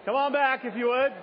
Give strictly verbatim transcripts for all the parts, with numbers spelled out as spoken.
Come on back if you would.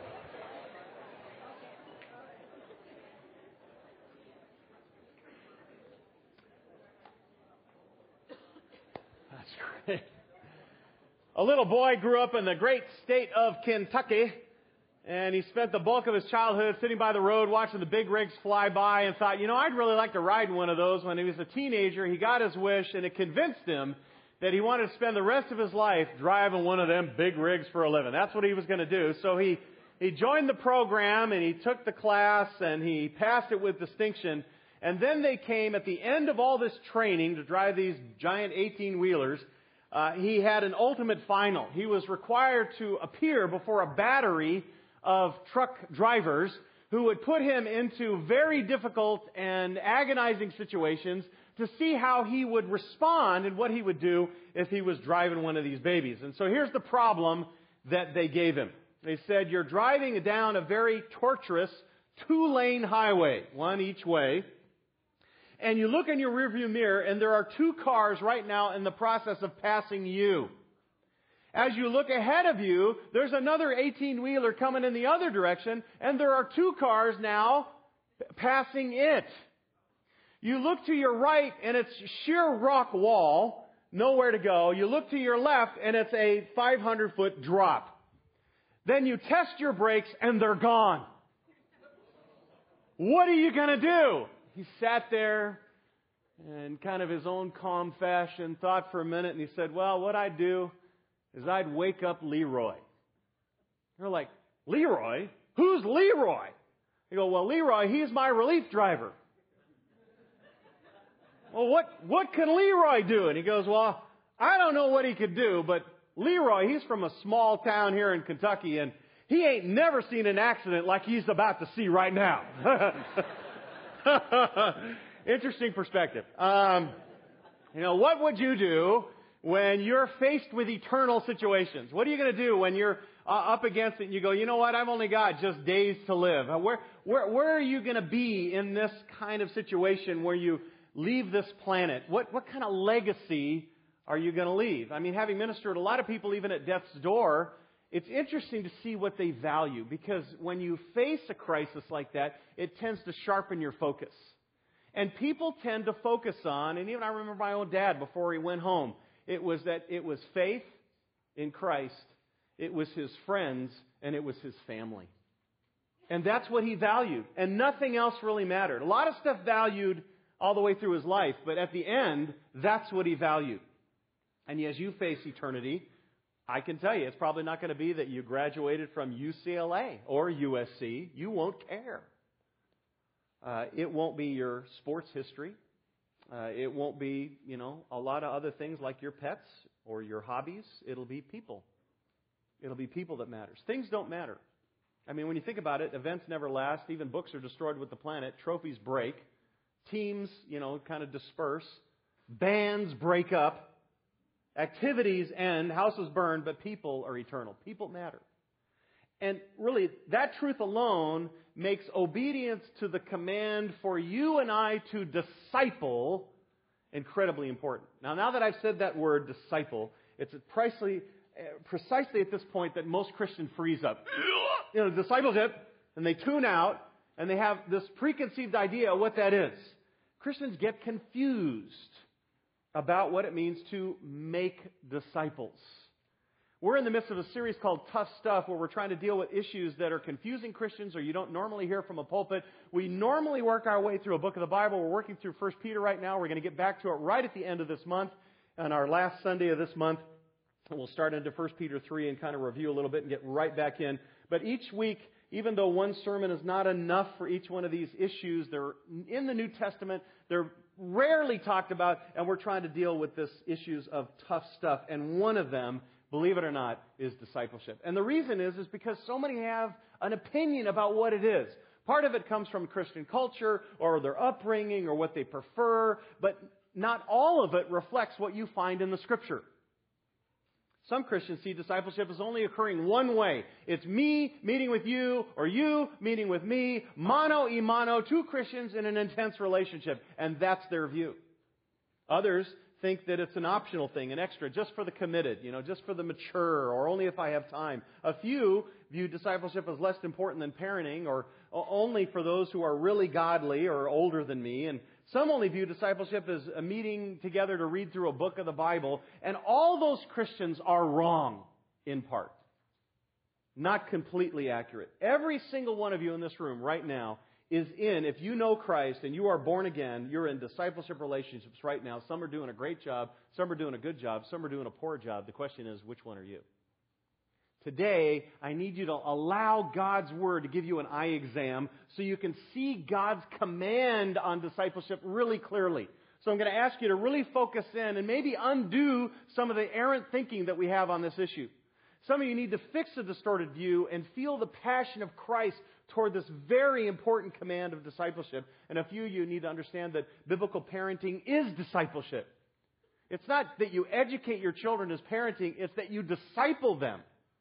That's great. A little boy grew up in the great state of Kentucky, and he spent the bulk of his childhood sitting by the road watching the big rigs fly by and thought, you know, I'd really like to ride in one of those. When he was a teenager, he got his wish, and it convinced him that he wanted to spend the rest of his life driving one of them big rigs for a living. That's what he was going to do. So he, he joined the program, and he took the class, and he passed it with distinction. And then they came at the end of all this training to drive these giant eighteen-wheelers. Uh, he had an ultimate final. He was required to appear before a battery of truck drivers who would put him into very difficult and agonizing situations to see how he would respond and what he would do if he was driving one of these babies. And so here's the problem that they gave him. They said, you're driving down a very torturous two-lane highway, one each way, and you look in your rearview mirror, and there are two cars right now in the process of passing you. As you look ahead of you, there's another eighteen-wheeler coming in the other direction, and there are two cars now passing it. You look to your right, and it's sheer rock wall, nowhere to go. You look to your left, and it's a five hundred foot drop. Then you test your brakes, and they're gone. What are you going to do? He sat there in kind of his own calm fashion, thought for a minute, and he said, well, what I'd do is I'd wake up Leroy. They're like, Leroy? Who's Leroy? They go, well, Leroy, he's my relief driver. Well, what, what can Leroy do? And he goes, well, I don't know what he could do, but Leroy, he's from a small town here in Kentucky, and he ain't never seen an accident like he's about to see right now. Interesting perspective. Um, you know, what would you do when you're faced with eternal situations? What are you going to do when you're uh, up against it and you go, you know what, I've only got just days to live? Uh, where, where, where are you going to be in this kind of situation where you leave this planet? What, what kind of legacy are you going to leave? I mean, having ministered a lot of people even at death's door, it's interesting to see what they value, because when you face a crisis like that, it tends to sharpen your focus. And people tend to focus on, and even I remember my own dad before he went home, it was that it was faith in Christ, it was his friends, and it was his family. And that's what he valued. And nothing else really mattered. A lot of stuff valued all the way through his life, but at the end, that's what he valued. And as you face eternity, I can tell you, it's probably not going to be that you graduated from U C L A or U S C. You won't care. Uh, it won't be your sports history. Uh, it won't be, you know, a lot of other things like your pets or your hobbies. It'll be people. It'll be people that matters. Things don't matter. I mean, when you think about it, events never last. Even books are destroyed with the planet. Trophies break. Teams, you know, kind of disperse. Bands break up. Activities end. Houses burn. But people are eternal. People matter. And really, that truth alone makes obedience to the command for you and I to disciple incredibly important. Now, now that I've said that word, disciple, it's precisely, precisely at this point that most Christians freeze up. You know, discipleship, and they tune out, and they have this preconceived idea of what that is. Christians get confused about what it means to make disciples. We're in the midst of a series called Tough Stuff, where we're trying to deal with issues that are confusing Christians or you don't normally hear from a pulpit. We normally work our way through a book of the Bible. We're working through First Peter right now. We're going to get back to it right at the end of this month, on our last Sunday of this month. And we'll start into First Peter three and kind of review a little bit and get right back in. But each week, even though one sermon is not enough for each one of these issues, they're in the New Testament. They're rarely talked about, and we're trying to deal with this issues of tough stuff. And one of them, believe it or not, is discipleship. And the reason is, is because so many have an opinion about what it is. Part of it comes from Christian culture or their upbringing or what they prefer, but not all of it reflects what you find in the Scripture. Some Christians see discipleship as only occurring one way. It's me meeting with you or you meeting with me, mano y mano, two Christians in an intense relationship, and that's their view. Others think that it's an optional thing, an extra, just for the committed, you know, just for the mature, or only if I have time. A few view discipleship as less important than parenting, or only for those who are really godly or older than me. And some only view discipleship as a meeting together to read through a book of the Bible. And all those Christians are wrong in part. Not completely accurate. Every single one of you in this room right now is in, if you know Christ and you are born again, you're in discipleship relationships right now. Some are doing a great job. Some are doing a good job. Some are doing a poor job. The question is, which one are you? Today, I need you to allow God's Word to give you an eye exam so you can see God's command on discipleship really clearly. So I'm going to ask you to really focus in and maybe undo some of the errant thinking that we have on this issue. Some of you need to fix a distorted view and feel the passion of Christ toward this very important command of discipleship. And a few of you need to understand that biblical parenting is discipleship. It's not that you educate your children as parenting, it's that you disciple them.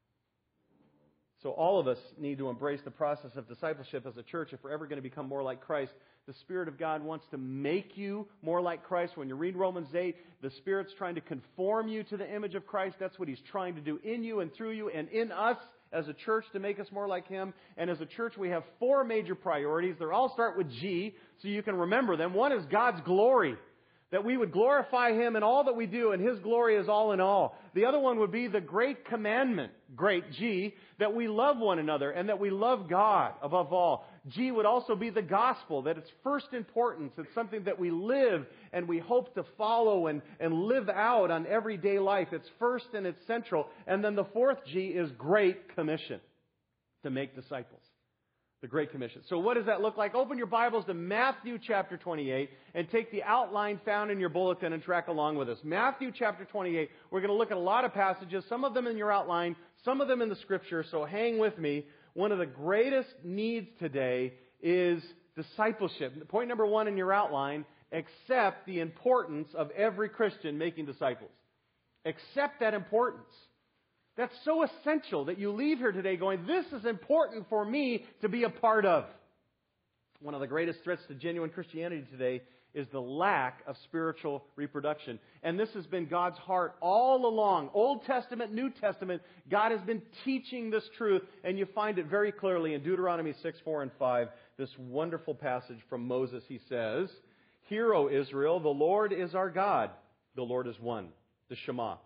So all of us need to embrace the process of discipleship as a church if we're ever going to become more like Christ. The Spirit of God wants to make you more like Christ. When you read Romans eight, the Spirit's trying to conform you to the image of Christ. That's what He's trying to do in you and through you and in us as a church to make us more like Him. And as a church, we have four major priorities. They all start with G, so you can remember them. One is God's glory. That we would glorify Him in all that we do, and His glory is all in all. The other one would be the great commandment, great G, that we love one another and that we love God above all. G would also be the gospel, that it's first importance. It's something that we live and we hope to follow and, and live out on everyday life. It's first and it's central. And then the fourth G is Great Commission, to make disciples. The Great Commission. So what does that look like? Open your Bibles to Matthew chapter twenty-eight and take the outline found in your bulletin and track along with us. Matthew chapter twenty-eight. We're going to look at a lot of passages, some of them in your outline, some of them in the Scripture, so hang with me. One of the greatest needs today is discipleship. Point number one in your outline, accept the importance of every Christian making disciples. Accept that importance. That's so essential that you leave here today going, this is important for me to be a part of. One of the greatest threats to genuine Christianity today is the lack of spiritual reproduction. And this has been God's heart all along. Old Testament, New Testament, God has been teaching this truth, and you find it very clearly in Deuteronomy six, four, and five, this wonderful passage from Moses. He says, "Hear, O Israel, the Lord is our God. The Lord is one." The Shema.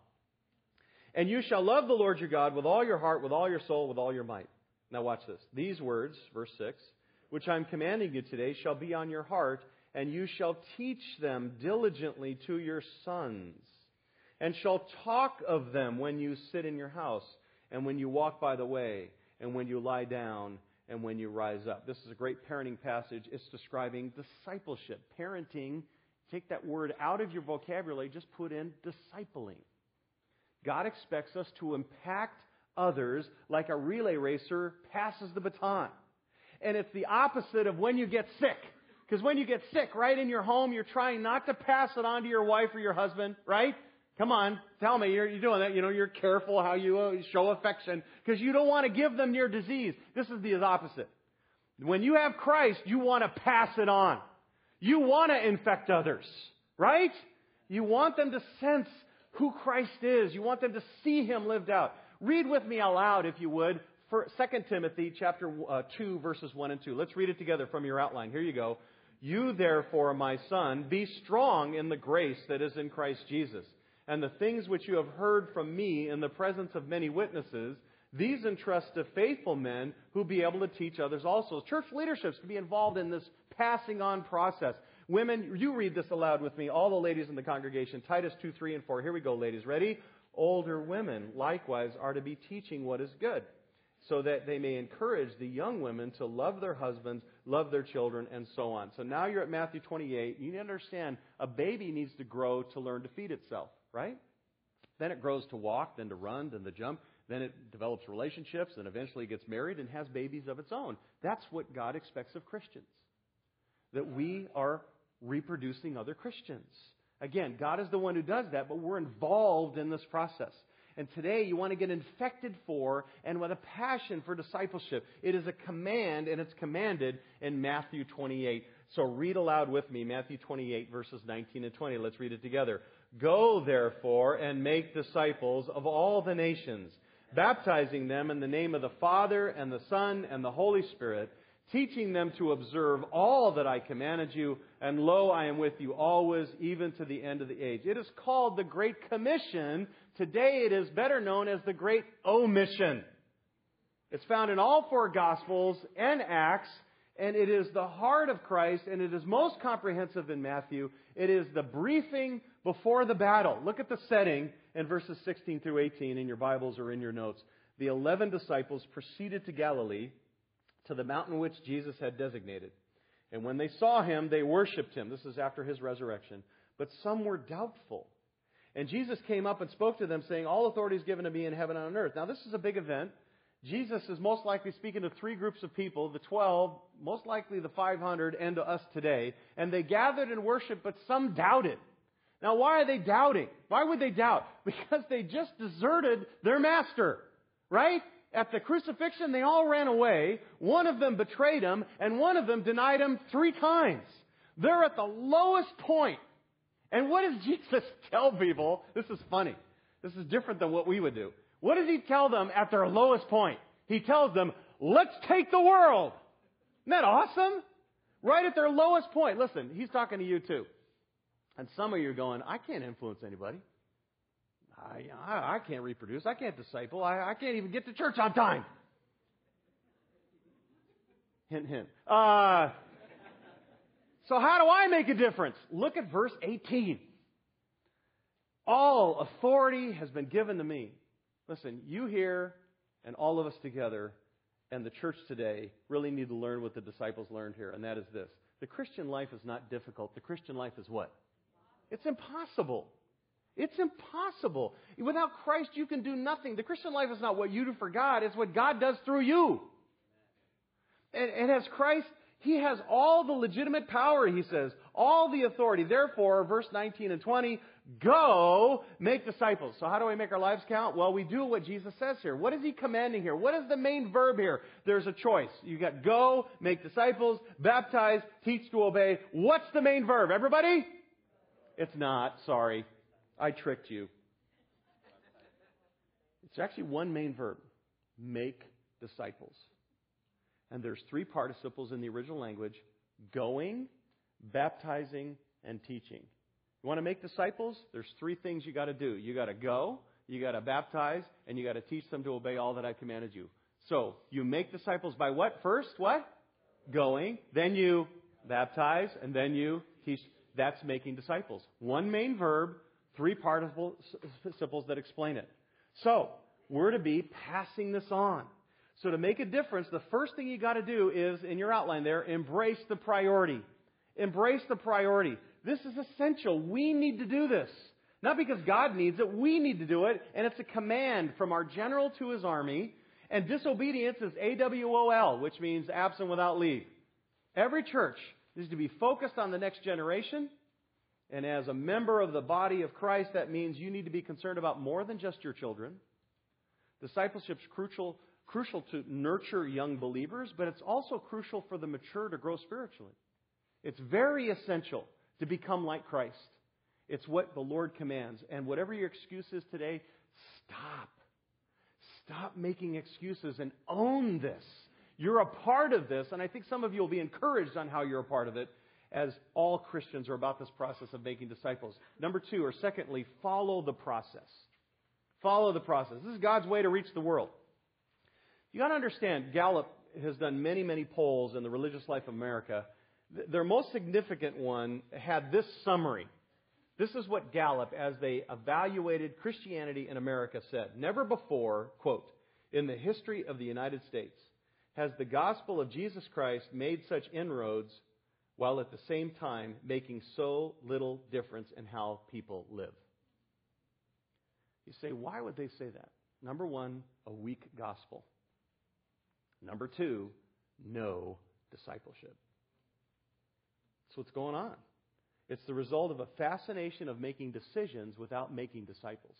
"And you shall love the Lord your God with all your heart, with all your soul, with all your might." Now watch this. "These words," verse six, "which I am commanding you today shall be on your heart, and you shall teach them diligently to your sons, and shall talk of them when you sit in your house, and when you walk by the way, and when you lie down, and when you rise up." This is a great parenting passage. It's describing discipleship. Parenting, take that word out of your vocabulary, just put in discipling. God expects us to impact others like a relay racer passes the baton. And it's the opposite of when you get sick. Because when you get sick right in your home, you're trying not to pass it on to your wife or your husband, right? Come on, tell me, you're, you're doing that. You know, you're careful how you uh, show affection because you don't want to give them your disease. This is the opposite. When you have Christ, you want to pass it on. You want to infect others, right? You want them to sense who Christ is. You want them to see Him lived out. Read with me aloud, if you would, for Second Timothy chapter uh, two, verses one and two. Let's read it together from your outline. Here you go. "You therefore, my son, be strong in the grace that is in Christ Jesus. And the things which you have heard from me in the presence of many witnesses, these entrust to faithful men who be able to teach others also." Church leadership is to be involved in this passing on process. Women, you read this aloud with me, all the ladies in the congregation. Titus two, three, and four. Here we go, ladies. Ready? "Older women likewise are to be teaching what is good, so that they may encourage the young women to love their husbands, love their children," and so on. So now you're at Matthew twenty-eight. You need to understand a baby needs to grow to learn to feed itself, right? Then it grows to walk, then to run, then to jump. Then it develops relationships, and eventually gets married and has babies of its own. That's what God expects of Christians. That we are reproducing other Christians. Again, God is the one who does that, but we're involved in this process. And today you want to get infected for and with a passion for discipleship. It is a command, and it's commanded in Matthew twenty-eight. So read aloud with me, Matthew twenty-eight, verses nineteen and twenty. Let's read it together. Go, therefore, and make disciples of all the nations, baptizing them in the name of the Father and the Son and the Holy Spirit, teaching them to observe all that I commanded you, and lo, I am with you always, even to the end of the age. It is called the Great Commission. Today it is better known as the Great Omission. It's found in all four Gospels and Acts, and it is the heart of Christ, and it is most comprehensive in Matthew. It is the briefing before the battle. Look at the setting in verses sixteen through eighteen in your Bibles or in your notes. The eleven disciples proceeded to Galilee, to the mountain which Jesus had designated. And when they saw him, they worshipped him. This is after his resurrection. But some were doubtful. And Jesus came up and spoke to them, saying, all authority is given to me in heaven and on earth. Now, this is a big event. Jesus is most likely speaking to three groups of people, the twelve, most likely the five hundred, and to us today. And they gathered and worshiped, but some doubted. Now, why are they doubting? Why would they doubt? Because they just deserted their master, right? At the crucifixion, they all ran away. One of them betrayed him, and one of them denied him three times. They're at the lowest point. And what does Jesus tell people? This is funny. This is different than what we would do. What does he tell them at their lowest point? He tells them, let's take the world. Isn't that awesome? Right at their lowest point. Listen, he's talking to you too. And some of you are going, I can't influence anybody. I, I, I can't reproduce. I can't disciple. I, I can't even get to church on time. Hint, hint. Uh, so how do I make a difference? Look at verse eighteen. All authority has been given to me. Listen, you here and all of us together and the church today really need to learn what the disciples learned here, and that is this. The Christian life is not difficult. The Christian life is what? It's impossible. It's impossible. Without Christ, you can do nothing. The Christian life is not what you do for God. It's what God does through you. And, and as Christ, He has all the legitimate power, He says. All the authority. Therefore, verse nineteen and twenty, go make disciples. So how do we make our lives count? Well, we do what Jesus says here. What is He commanding here? What is the main verb here? There's a choice. You got go, make disciples, baptize, teach to obey. What's the main verb? Everybody? It's not. Sorry. I tricked you. It's actually one main verb. Make disciples. And there's three participles in the original language. Going, baptizing, and teaching. You want to make disciples? There's three things you got to do. You got to go, you got to baptize, and you got to teach them to obey all that I commanded you. So, you make disciples by what? First, what? Going. Then you baptize, and then you teach. That's making disciples. One main verb, three participles that explain it. So, we're to be passing this on. So to make a difference, the first thing you got to do is, in your outline there, embrace the priority. Embrace the priority. This is essential. We need to do this. Not because God needs it, we need to do it. And it's a command from our general to his army. And disobedience is A W O L, which means absent without leave. Every church needs to be focused on the next generation. And as a member of the body of Christ, that means you need to be concerned about more than just your children. Discipleship is crucial, crucial to nurture young believers, but it's also crucial for the mature to grow spiritually. It's very essential to become like Christ. It's what the Lord commands. And whatever your excuse is today, stop. Stop making excuses and own this. You're a part of this, and I think some of you will be encouraged on how you're a part of it, as all Christians are about this process of making disciples. Number two, or secondly, follow the process. Follow the process. This is God's way to reach the world. You got to understand, Gallup has done many, many polls in the religious life of America. Their most significant one had this summary. This is what Gallup, as they evaluated Christianity in America, said. Never before, quote, in the history of the United States, has the gospel of Jesus Christ made such inroads while at the same time making so little difference in how people live. You say, why would they say that? Number one, a weak gospel. Number two, no discipleship. That's what's going on. It's the result of a fascination of making decisions without making disciples.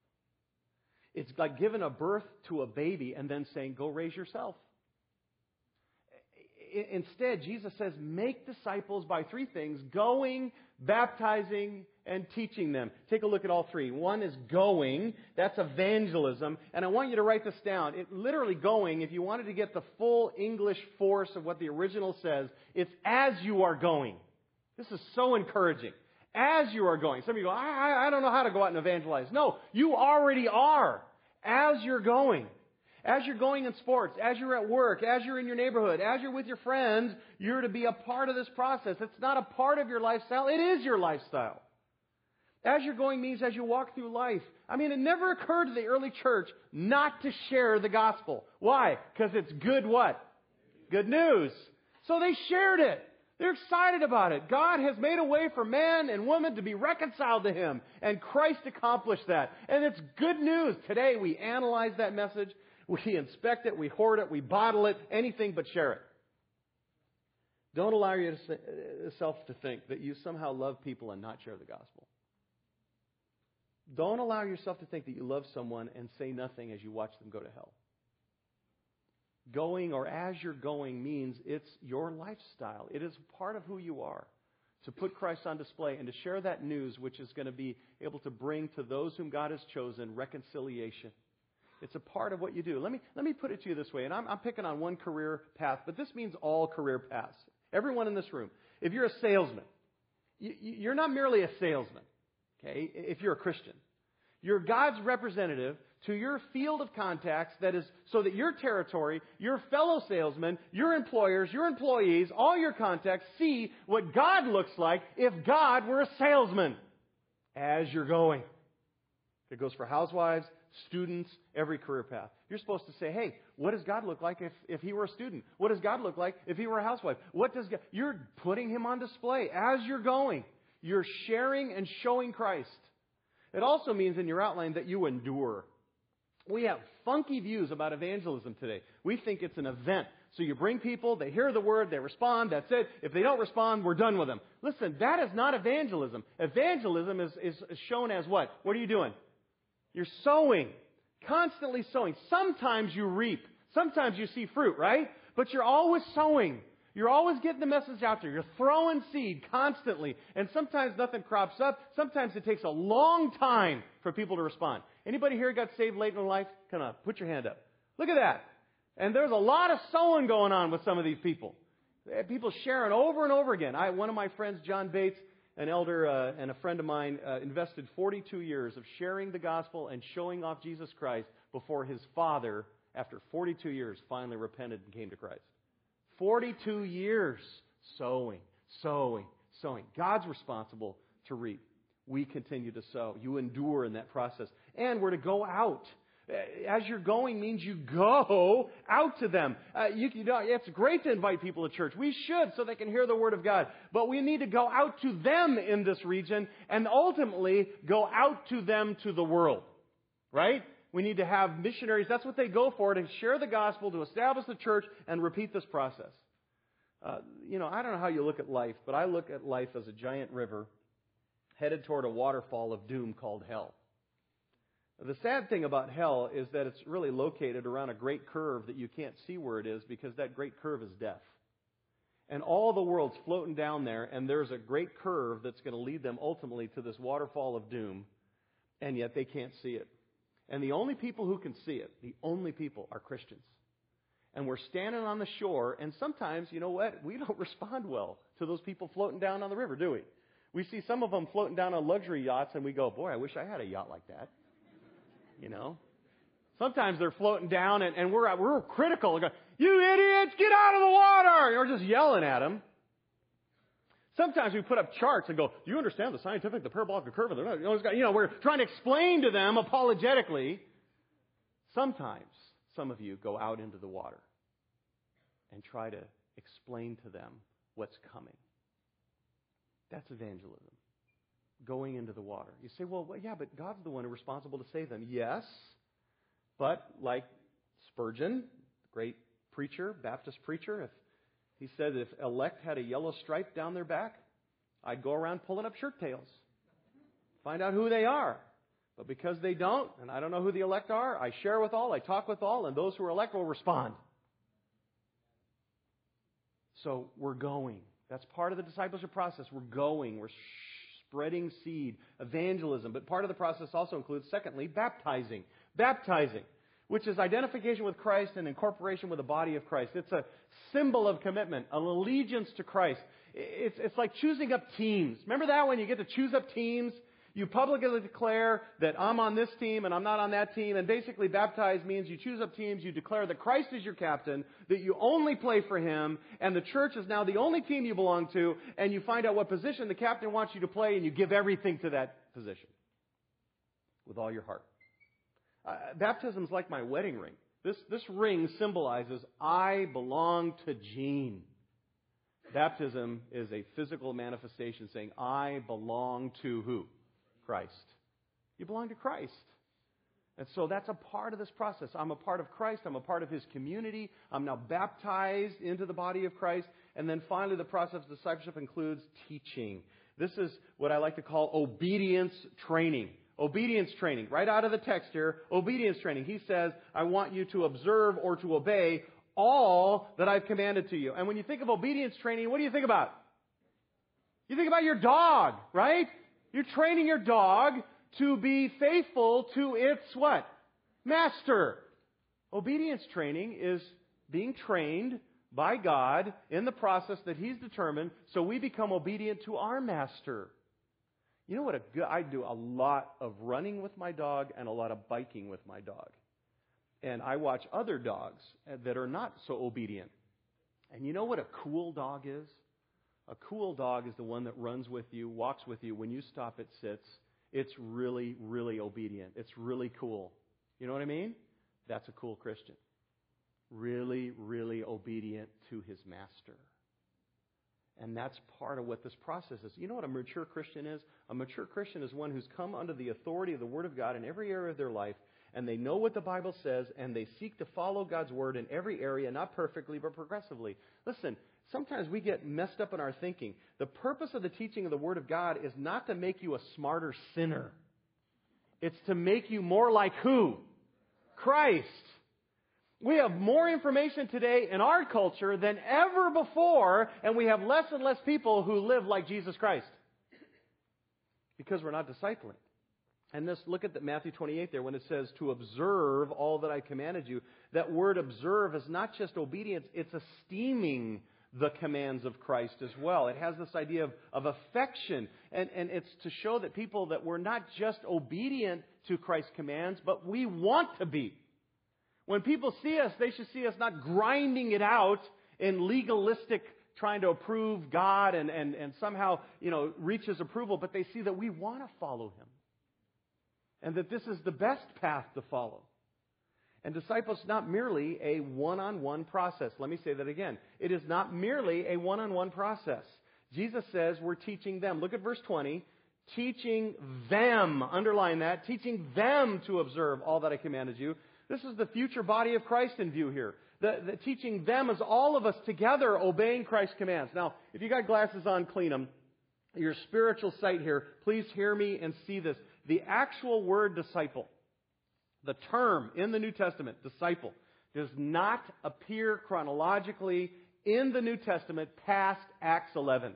It's like giving a birth to a baby and then saying, go raise yourself. Instead, Jesus says, make disciples by three things: going, baptizing, and teaching them. Take a look at all three. One is going. That's evangelism. And I want you to write this down. It literally going, if you wanted to get the full English force of what the original says, it's as you are going. This is so encouraging. As you are going. Some of you go, I, I don't know how to go out and evangelize. No, you already are. As you're going. As you're going in sports, as you're at work, as you're in your neighborhood, as you're with your friends, you're to be a part of this process. It's not a part of your lifestyle. It is your lifestyle. As you're going means as you walk through life. I mean, it never occurred to the early church not to share the gospel. Why? Because it's good what? Good news. So they shared it. They're excited about it. God has made a way for man and woman to be reconciled to Him. And Christ accomplished that. And it's good news. Today we analyze that message. We inspect it. We hoard it. We bottle it. Anything but share it. Don't allow yourself to think that you somehow love people and not share the gospel. Don't allow yourself to think that you love someone and say nothing as you watch them go to hell. Going or as you're going means it's your lifestyle. It is part of who you are. To put Christ on display and to share that news which is going to be able to bring to those whom God has chosen reconciliation. It's a part of what you do. Let me let me put it to you this way, and I'm, I'm picking on one career path, but this means all career paths. Everyone in this room. If you're a salesman, you, you're not merely a salesman, okay, if you're a Christian. You're God's representative to your field of contacts, that is, so that your territory, your fellow salesmen, your employers, your employees, all your contacts see what God looks like if God were a salesman as you're going. It goes for housewives, students, every career path. You're supposed to say, hey, what does God look like if, if He were a student? What does God look like if He were a housewife? What does God... You're putting Him on display as you're going. You're sharing and showing Christ. It also means in your outline that you endure. We have funky views about evangelism today. We think it's an event. So you bring people, they hear the word, they respond, that's it. If they don't respond, we're done with them. Listen, that is not evangelism. Evangelism is, is shown as what? What are you doing? You're sowing. Constantly sowing. Sometimes you reap. Sometimes you see fruit, right? But you're always sowing. You're always getting the message out there. You're throwing seed constantly. And sometimes nothing crops up. Sometimes it takes a long time for people to respond. Anybody here got saved late in life? Come on, put your hand up. Look at that. And there's a lot of sowing going on with some of these people. People sharing over and over again. I, one of my friends, John Bates, an elder uh, and a friend of mine, uh, invested forty-two years of sharing the gospel and showing off Jesus Christ before his father, after forty-two years, finally repented and came to Christ. forty-two years sowing, sowing, sowing. God's responsible to reap. We continue to sow. You endure in that process. And we're to go out. As you're going means you go out to them. Uh, you, you know, it's great to invite people to church. We should, so they can hear the Word of God. But we need to go out to them in this region and ultimately go out to them to the world. Right? We need to have missionaries. That's what they go for, to share the gospel, to establish the church, and repeat this process. Uh, you know, I don't know how you look at life, but I look at life as a giant river headed toward a waterfall of doom called hell. The sad thing about hell is that it's really located around a great curve that you can't see where it is, because that great curve is death. And all the world's floating down there, and there's a great curve that's going to lead them ultimately to this waterfall of doom, and yet they can't see it. And the only people who can see it, the only people, are Christians. And we're standing on the shore, and sometimes, you know what, we don't respond well to those people floating down on the river, do we? We see some of them floating down on luxury yachts, and we go, boy, I wish I had a yacht like that. You know? Sometimes they're floating down, and, and we're we're critical. We go, you idiots, get out of the water! Or just yelling at them. Sometimes we put up charts and go, do you understand the scientific, the parabolic curve? You know, we're trying to explain to them apologetically. Sometimes some of you go out into the water and try to explain to them what's coming. That's evangelism. Going into the water. You say, well, yeah, but God's the one who's responsible to save them. Yes, but like Spurgeon, great preacher, Baptist preacher, if he said if elect had a yellow stripe down their back, I'd go around pulling up shirt tails. Find out who they are. But because they don't, and I don't know who the elect are, I share with all, I talk with all, and those who are elect will respond. So we're going. That's part of the discipleship process. We're going. We're spreading seed, evangelism. But part of the process also includes, secondly, baptizing. Baptizing, which is identification with Christ and incorporation with the body of Christ. It's a symbol of commitment, an allegiance to Christ. It's, it's like choosing up teams. Remember that when you get to choose up teams? You publicly declare that I'm on this team and I'm not on that team. And basically baptize means you choose up teams, you declare that Christ is your captain, that you only play for Him, and the church is now the only team you belong to, and you find out what position the captain wants you to play, and you give everything to that position with all your heart. Uh, baptism is like my wedding ring. This, this ring symbolizes I belong to Gene. Baptism is a physical manifestation saying I belong to who? Christ. You belong to Christ. And so that's a part of this process. I'm a part of Christ. I'm a part of His community. I'm now baptized into the body of Christ. And then finally, the process of discipleship includes teaching. This is what I like to call obedience training. Obedience training. Right out of the text here, obedience training. He says, I want you to observe or to obey all that I've commanded to you. And when you think of obedience training, what do you think about? You think about your dog, right? You're training your dog to be faithful to its what? Master. Obedience training is being trained by God in the process that He's determined so we become obedient to our master. You know what? A good, I do a lot of running with my dog and a lot of biking with my dog. And I watch other dogs that are not so obedient. And you know what a cool dog is? A cool dog is the one that runs with you, walks with you. When you stop, it sits. It's really, really obedient. It's really cool. You know what I mean? That's a cool Christian. Really, really obedient to his master. And that's part of what this process is. You know what a mature Christian is? A mature Christian is one who's come under the authority of the Word of God in every area of their life, and they know what the Bible says, and they seek to follow God's Word in every area, not perfectly, but progressively. Listen, sometimes we get messed up in our thinking. The purpose of the teaching of the Word of God is not to make you a smarter sinner. It's to make you more like who? Christ. We have more information today in our culture than ever before, and we have less and less people who live like Jesus Christ. Because we're not discipling. And this, look at the Matthew twenty-eight there when it says to observe all that I commanded you. That word observe is not just obedience, it's esteeming the commands of Christ as well. It has this idea of, of affection. And, and it's to show that people that we're not just obedient to Christ's commands, but we want to be. When people see us, they should see us not grinding it out in legalistic trying to approve God and, and, and somehow, you know, reach His approval, but they see that we want to follow Him. And that this is the best path to follow. And disciple is not merely a one-on-one process. Let me say that again. It is not merely a one-on-one process. Jesus says we're teaching them. Look at verse twenty. Teaching them, underline that, teaching them to observe all that I commanded you. This is the future body of Christ in view here. The, the teaching them is all of us together obeying Christ's commands. Now, if you got glasses on, clean them. Your spiritual sight here, please hear me and see this. The actual word disciple, the term in the New Testament, disciple, does not appear chronologically in the New Testament past Acts eleven.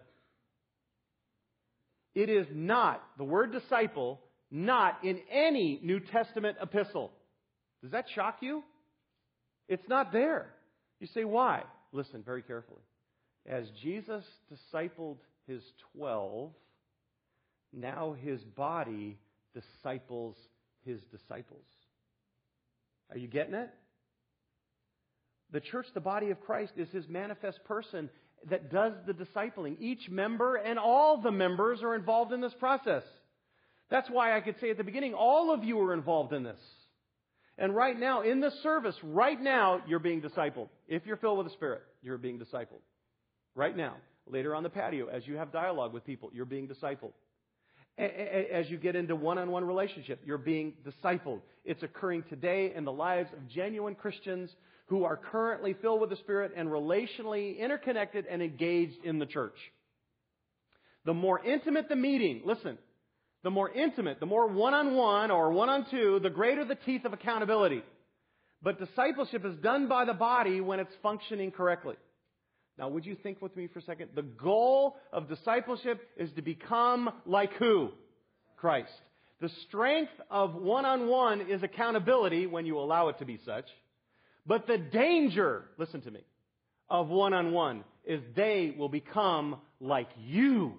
It is not, the word disciple, not in any New Testament epistle. Does that shock you? It's not there. You say, why? Listen very carefully. As Jesus discipled His twelve, now His body disciples His disciples. Are you getting it? The church, the body of Christ, is His manifest person that does the discipling. Each member and all the members are involved in this process. That's why I could say at the beginning, all of you are involved in this. And right now, in this service, right now, you're being discipled. If you're filled with the Spirit, you're being discipled. Right now. Later on the patio, as you have dialogue with people, you're being discipled. As you get into one-on-one relationship, you're being discipled. It's occurring today in the lives of genuine Christians who are currently filled with the Spirit and relationally interconnected and engaged in the church. The more intimate the meeting, listen, the more intimate, the more one-on-one or one-on-two, the greater the teeth of accountability. But discipleship is done by the body when it's functioning correctly. Now, would you think with me for a second? The goal of discipleship is to become like who? Christ. The strength of one-on-one is accountability when you allow it to be such. But the danger, listen to me, of one-on-one is they will become like you.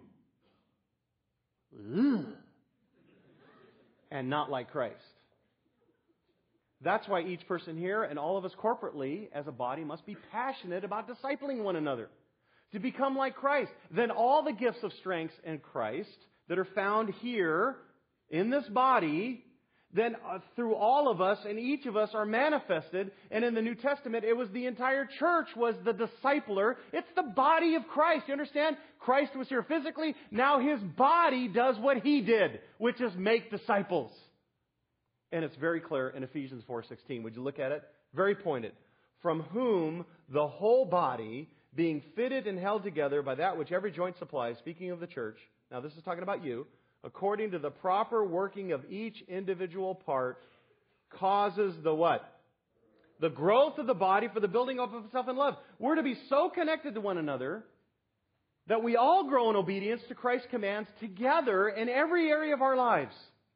Ugh. And not like Christ. That's why each person here and all of us corporately as a body must be passionate about discipling one another. To become like Christ. Then all the gifts of strengths in Christ that are found here in this body, then uh, through all of us and each of us are manifested. And in the New Testament, it was the entire church was the discipler. It's the body of Christ. You understand? Christ was here physically. Now His body does what He did, which is make disciples. And it's very clear in Ephesians four sixteen. Would you look at it? Very pointed. From whom the whole body, being fitted and held together by that which every joint supplies, speaking of the church, now this is talking about you, according to the proper working of each individual part, causes the what? The growth of the body for the building up of itself in love. We're to be so connected to one another that we all grow in obedience to Christ's commands together in every area of our lives.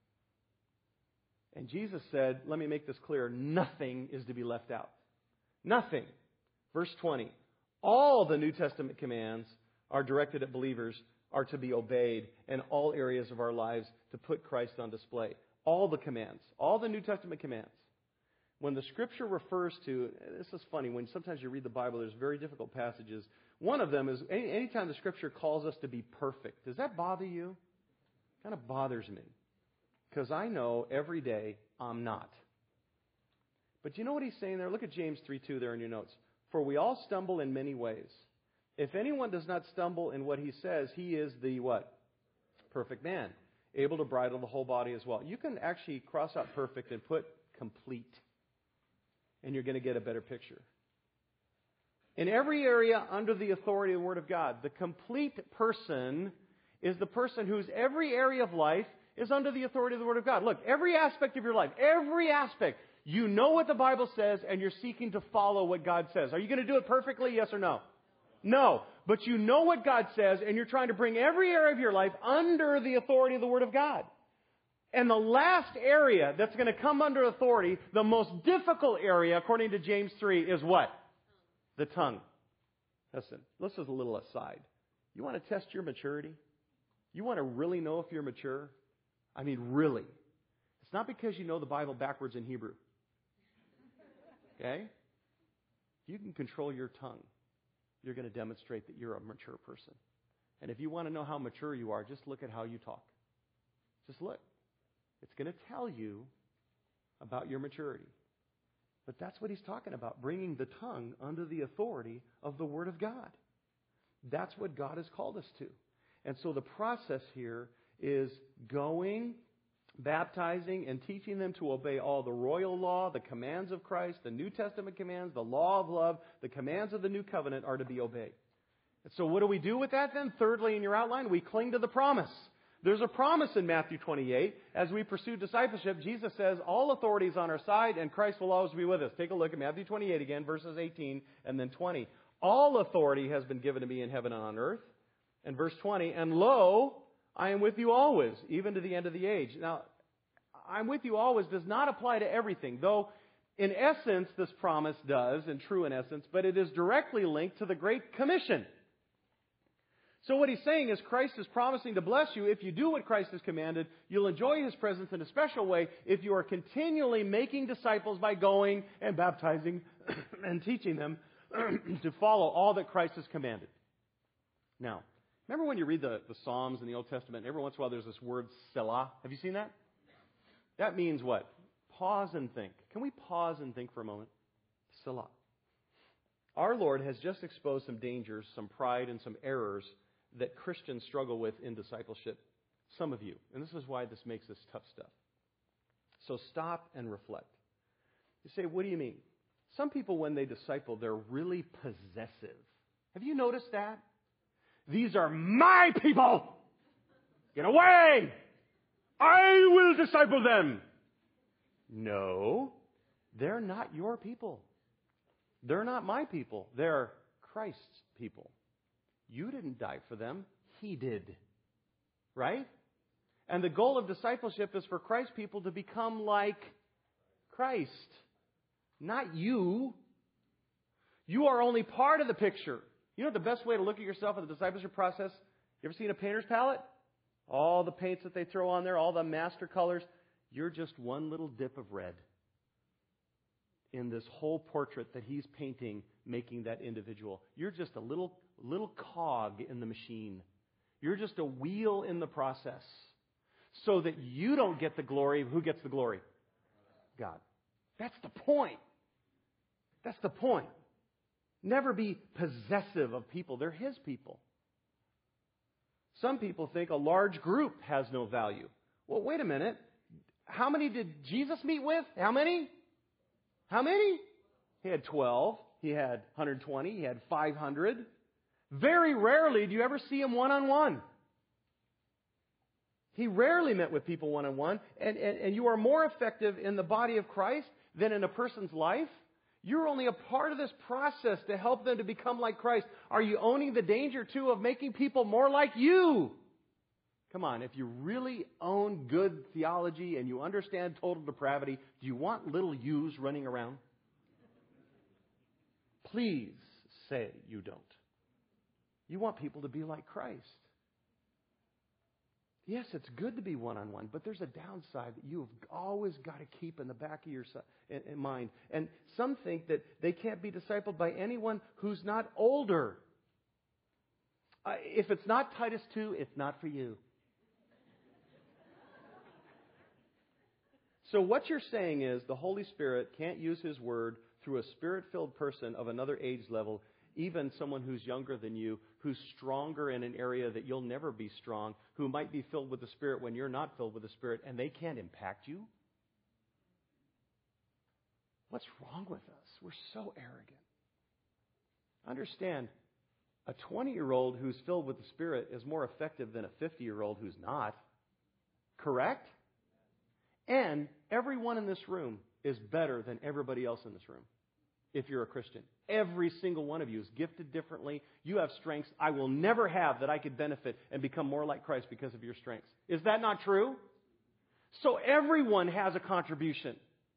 And Jesus said, let me make this clear, nothing is to be left out. Nothing. Verse twenty, all the New Testament commands are directed at believers, are to be obeyed in all areas of our lives to put Christ on display. All the commands, all the New Testament commands. When the Scripture refers to, this is funny, when sometimes you read the Bible, there's very difficult passages. One of them is, any, anytime the Scripture calls us to be perfect, does that bother you? It kind of bothers me. Because I know every day I'm not. But you know what he's saying there? Look at James three two there in your notes. For we all stumble in many ways. If anyone does not stumble in what he says, he is the what? Perfect man. Able to bridle the whole body as well. You can actually cross out perfect and put complete. And you're going to get a better picture. In every area under the authority of the Word of God, the complete person is the person whose every area of life is under the authority of the Word of God. Look, every aspect of your life, every aspect, you know what the Bible says and you're seeking to follow what God says. Are you going to do it perfectly, yes or no? No. But you know what God says and you're trying to bring every area of your life under the authority of the Word of God. And the last area that's going to come under authority, the most difficult area, according to James three, is what? The tongue. Listen, this is a little aside. You want to test your maturity? You want to really know if you're mature? I mean, really. It's not because you know the Bible backwards in Hebrew. Okay? You can control your tongue. You're going to demonstrate that you're a mature person. And if you want to know how mature you are, just look at how you talk. Just look. It's going to tell you about your maturity. But that's what he's talking about, bringing the tongue under the authority of the Word of God. That's what God has called us to. And so the process here is going, baptizing, and teaching them to obey all the royal law, the commands of Christ, the New Testament commands, the law of love, the commands of the new covenant are to be obeyed. And so what do we do with that then? Thirdly, in your outline, we cling to the promise. There's a promise in Matthew twenty-eight. As we pursue discipleship, Jesus says all authority is on our side and Christ will always be with us. Take a look at Matthew twenty-eight again, verses eighteen and then twenty. All authority has been given to me in heaven and on earth. And verse twenty, and lo, I am with you always, even to the end of the age. Now, I'm with you always does not apply to everything, though in essence this promise does, and true in essence, but it is directly linked to the Great Commission. So what he's saying is Christ is promising to bless you. If you do what Christ has commanded, you'll enjoy His presence in a special way if you are continually making disciples by going and baptizing and teaching them to follow all that Christ has commanded. Now, remember when you read the, the Psalms in the Old Testament, every once in a while there's this word Selah. Have you seen that? That means what? Pause and think. Can we pause and think for a moment? Selah. Our Lord has just exposed some dangers, some pride, and some errors that Christians struggle with in discipleship. Some of you. And this is why this makes this tough stuff. So stop and reflect. You say, what do you mean? Some people, when they disciple, they're really possessive. Have you noticed that? These are my people! Get away! I will disciple them! No, they're not your people. They're not my people. They're Christ's people. You didn't die for them. He did. Right? And the goal of discipleship is for Christ's people to become like Christ. Not you. You are only part of the picture. You know the best way to look at yourself in the discipleship process? You ever seen a painter's palette? All the paints that they throw on there, all the master colors. You're just one little dip of red in this whole portrait that he's painting, making that individual. You're just a little little cog in the machine. You're just a wheel in the process. So that you don't get the glory. Who gets the glory? God. That's the point. That's the point. Never be possessive of people. They're His people. Some people think a large group has no value. Well, wait a minute. How many did Jesus meet with? How many? How many? He had twelve. He had one hundred twenty. He had five hundred. Very rarely do you ever see Him one-on-one. He rarely met with people one-on-one. And, and, and you are more effective in the body of Christ than in a person's life. You're only a part of this process to help them to become like Christ. Are you owning the danger, too, of making people more like you? Come on, if you really own good theology and you understand total depravity, do you want little yous running around? Please say you don't. You want people to be like Christ. Yes, it's good to be one-on-one, but there's a downside that you've always got to keep in the back of your in mind. And some think that they can't be discipled by anyone who's not older. Uh, if it's not Titus two, it's not for you. So what you're saying is the Holy Spirit can't use His Word through a Spirit-filled person of another age level, even someone who's younger than you, who's stronger in an area that you'll never be strong, who might be filled with the Spirit when you're not filled with the Spirit, and they can't impact you? What's wrong with us? We're so arrogant. Understand, a twenty-year-old who's filled with the Spirit is more effective than a fifty-year-old who's not. Correct? And everyone in this room is better than everybody else in this room. If you're a Christian. Every single one of you is gifted differently. You have strengths I will never have that I could benefit and become more like Christ because of your strengths. Is that not true? So everyone has a contribution.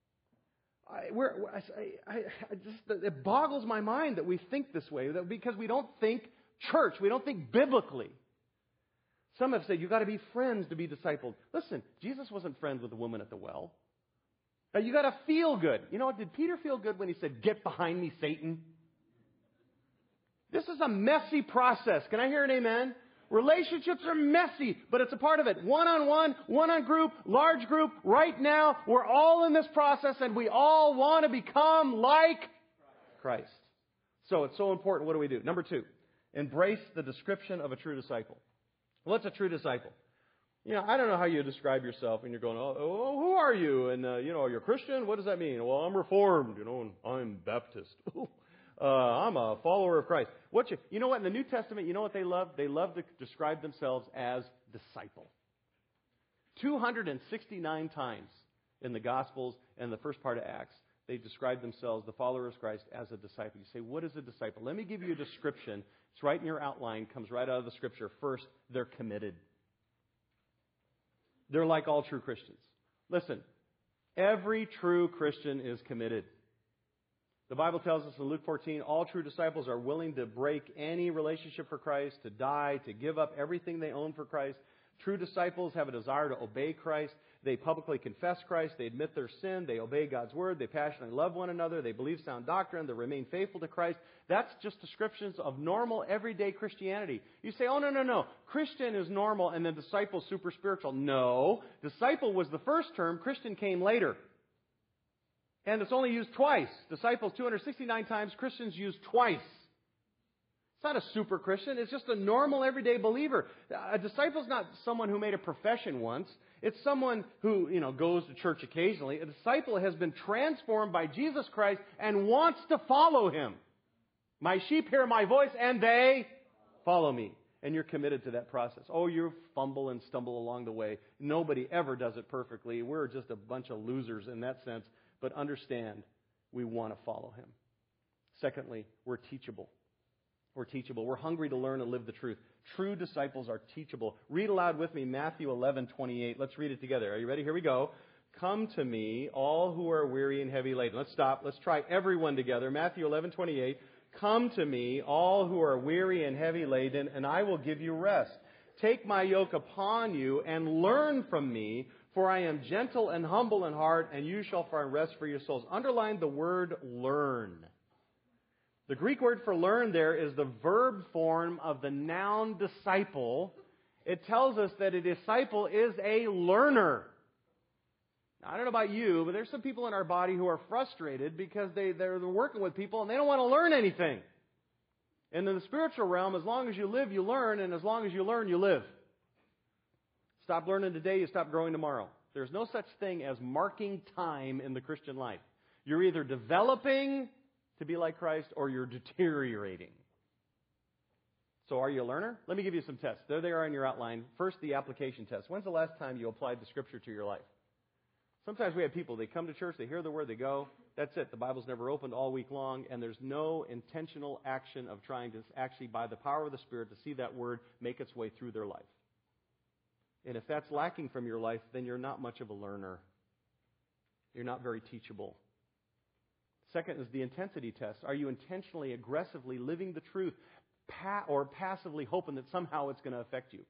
I, we're, I, I, I just, it boggles my mind that we think this way, that because we don't think church, we don't think biblically. Some have said you've got to be friends to be discipled. Listen, Jesus wasn't friends with the woman at the well. You got to feel good. You know what? Did Peter feel good when he said, "Get behind me, Satan"? This is a messy process. Can I hear an amen? Relationships are messy, but it's a part of it. One-on-one, one-on-group, large group. Right now, we're all in this process, and we all want to become like Christ. So it's so important. What do we do? Number two, embrace the description of a true disciple. What's a true disciple? You know, I don't know how you describe yourself, and you're going, oh, oh who are you? And, uh, you know, you're a Christian? What does that mean? Well, I'm Reformed, you know, and I'm Baptist. uh, I'm a follower of Christ. What you, you know what? In the New Testament, you know what they love? They love to describe themselves as disciple. two hundred sixty-nine times in the Gospels and the first part of Acts, they describe themselves, the followers of Christ, as a disciple. You say, what is a disciple? Let me give you a description. It's right in your outline, comes right out of the Scripture. First, they're committed. They're like all true Christians. Listen, every true Christian is committed. The Bible tells us in Luke fourteen, all true disciples are willing to break any relationship for Christ, to die, to give up everything they own for Christ. True disciples have a desire to obey Christ. They publicly confess Christ. They admit their sin. They obey God's word. They passionately love one another. They believe sound doctrine. They remain faithful to Christ. That's just descriptions of normal, everyday Christianity. You say, oh, no, no, no. Christian is normal and then disciple super spiritual. No. Disciple was the first term. Christian came later. And it's only used twice. Disciples two hundred sixty-nine times. Christians used twice. It's not a super Christian. It's just a normal, everyday believer. A disciple is not someone who made a profession once. It's someone who, you know, goes to church occasionally. A disciple has been transformed by Jesus Christ and wants to follow Him. My sheep hear my voice and they follow me. And you're committed to that process. Oh, you fumble and stumble along the way. Nobody ever does it perfectly. We're just a bunch of losers in that sense. But understand, we want to follow Him. Secondly, we're teachable. We're teachable. We're hungry to learn and live the truth. True disciples are teachable. Read aloud with me Matthew eleven twenty-eight. Let's read it together. Are you ready? Here we go. Come to me, all who are weary and heavy laden. Let's stop. Let's try everyone together. Matthew eleven twenty-eight. Come to me, all who are weary and heavy laden, and I will give you rest. Take my yoke upon you and learn from me, for I am gentle and humble in heart, and you shall find rest for your souls. Underline the word learn. The Greek word for learn there is the verb form of the noun disciple. It tells us that a disciple is a learner. Now, I don't know about you, but there's some people in our body who are frustrated because they, they're working with people and they don't want to learn anything. And in the spiritual realm, as long as you live, you learn, and as long as you learn, you live. Stop learning today, you stop growing tomorrow. There's no such thing as marking time in the Christian life. You're either developing to be like Christ or you're deteriorating. So are you a learner? Let me give you some tests. There they are in your outline. First, the application test. When's the last time you applied the Scripture to your life? Sometimes we have people, they come to church, they hear the Word, they go. That's it. The Bible's never opened all week long, and there's no intentional action of trying to actually, by the power of the Spirit, to see that Word make its way through their life. And if that's lacking from your life, then you're not much of a learner. You're not very teachable. Second is the intensity test. Are you intentionally, aggressively living the truth pa- or passively hoping that somehow it's going to affect you?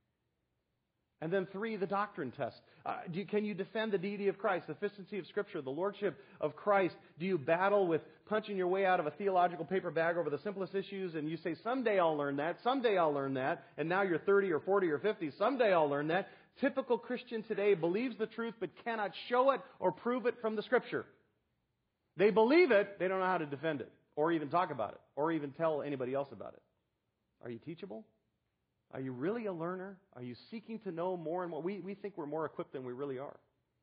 And then three, the doctrine test. Uh, do you, can you defend the deity of Christ, the sufficiency of Scripture, the lordship of Christ? Do you battle with punching your way out of a theological paper bag over the simplest issues and you say, someday I'll learn that, someday I'll learn that, and now you're thirty or forty or fifty, someday I'll learn that. Typical Christian today believes the truth but cannot show it or prove it from the Scripture. They believe it, they don't know how to defend it, or even talk about it, or even tell anybody else about it. Are you teachable? Are you really a learner? Are you seeking to know more and more? We, we think we're more equipped than we really are.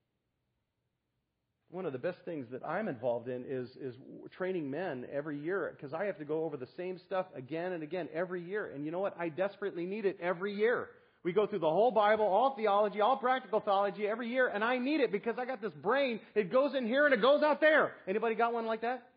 One of the best things that I'm involved in is, is training men every year, because I have to go over the same stuff again and again every year. And you know what? I desperately need it every year. We go through the whole Bible, all theology, all practical theology every year, and I need it because I got this brain. It goes in here and it goes out there. Anybody got one like that?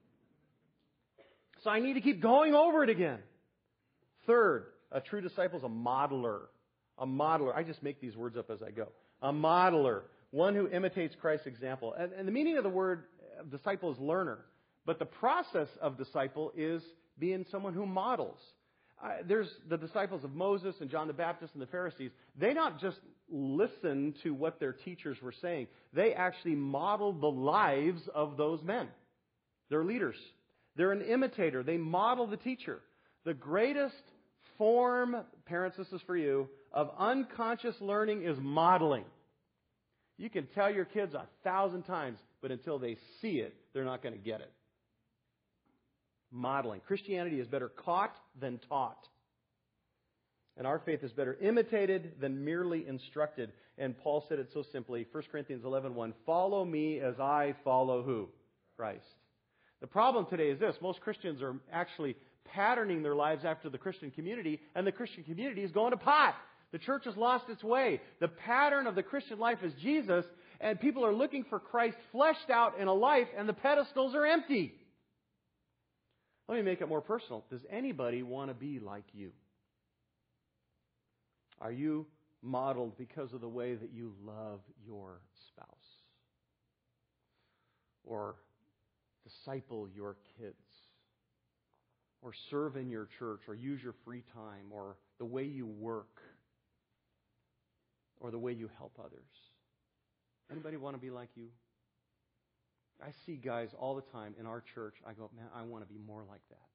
So I need to keep going over it again. Third, a true disciple is a modeler. A modeler. I just make these words up as I go. A modeler. One who imitates Christ's example. And, and the meaning of the word disciple is learner. But the process of disciple is being someone who models. Uh, there's the disciples of Moses and John the Baptist and the Pharisees. They not just listened to what their teachers were saying. They actually modeled the lives of those men. They're leaders. They're an imitator. They model the teacher. The greatest form, parents, this is for you, of unconscious learning is modeling. You can tell your kids a thousand times, but until they see it, they're not going to get it. Modeling. Christianity is better caught than taught. And our faith is better imitated than merely instructed. And Paul said it so simply, First Corinthians eleven one, follow me as I follow who? Christ. The problem today is this. Most Christians are actually patterning their lives after the Christian community, and the Christian community is going to pot. The church has lost its way. The pattern of the Christian life is Jesus, and people are looking for Christ fleshed out in a life, and the pedestals are empty. Let me make it more personal. Does anybody want to be like you? Are you modeled because of the way that you love your spouse? Or disciple your kids? Or serve in your church? Or use your free time? Or the way you work? Or the way you help others? Anybody want to be like you? I see guys all the time in our church. I go, man, I want to be more like that.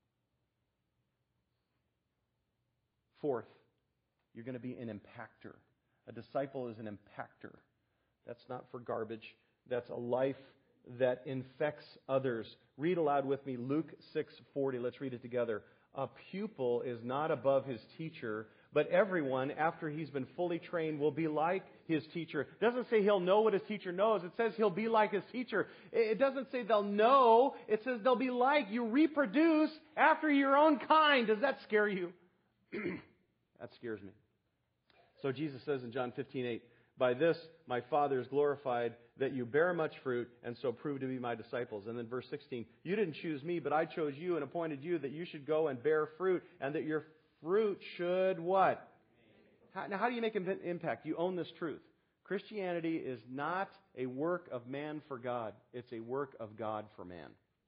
Fourth, you're going to be an impactor. A disciple is an impactor. That's not for garbage. That's a life that infects others. Read aloud with me Luke six forty. Let's read it together. A pupil is not above his teacher, but everyone, after he's been fully trained, will be like his teacher. It doesn't say he'll know what his teacher knows. It says he'll be like his teacher. It doesn't say they'll know. It says they'll be like. You reproduce after your own kind. Does that scare you? That scares me. So Jesus says in John fifteen eight, by this my Father is glorified, that you bear much fruit, and so prove to be my disciples. And then verse sixteen, you didn't choose me, but I chose you and appointed you that you should go and bear fruit, and that your fruit should what? How, now, how do you make an impact? You own this truth. Christianity is not a work of man for God. It's a work of God for man.